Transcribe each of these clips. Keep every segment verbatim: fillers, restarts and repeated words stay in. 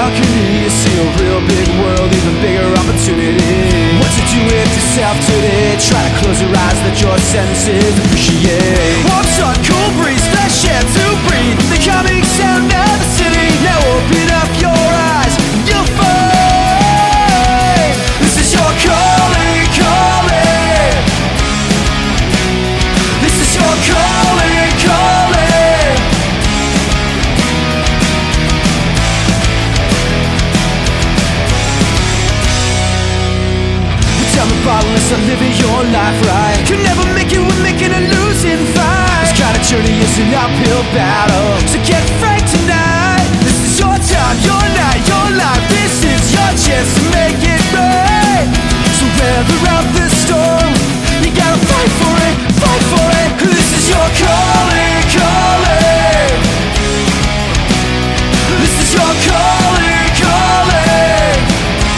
balcony, you see a real big world, even bigger opportunity. What to do with yourself today? Try to close your eyes, let your senses appreciate. Warm sun, cool breeze, fresh air to breathe, the calming sound of the city. Now open up your eyes, you'll find this is your calling, calling. This is your calling, calling. Down the bottle unless I'm living your life right. Could never make it, we're making a losing fight. This kind of journey is an uphill battle, so get frank tonight. This is your time, your night, your life. This is your chance to make it right. So weather out the storm, you gotta fight for it, fight for it. This is your calling, calling. This is your calling, calling.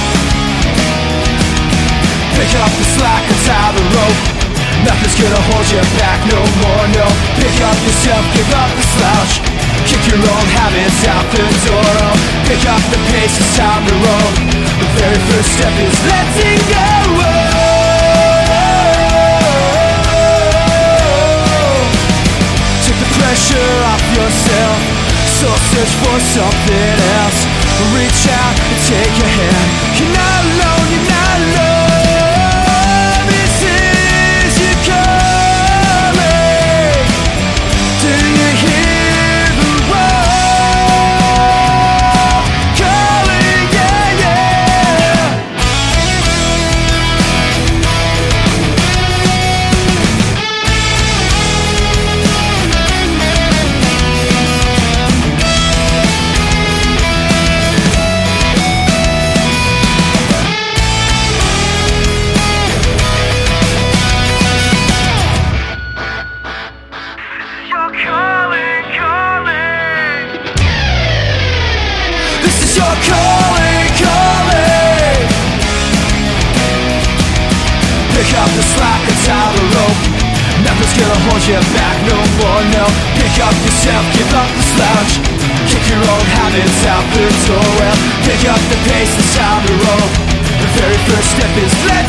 Pick up the slack and tie the rope. Nothing's gonna hold you back no more, no. Pick up yourself, give up the slouch. Kick your old habits out the door, oh. Pick up the pace, it's time to roll. The very first step is letting go, oh. Take the pressure off yourself, so search for something else. Reach out and take your hand. You're not alone, you're not alone. Calling, calling. Pick up the slack and tie the rope. Nothing's gonna hold you back no more, no. Pick up yourself, give up the slouch. Kick your old habits out the door, well. Pick up the pace, it's time to roll. The very first step is let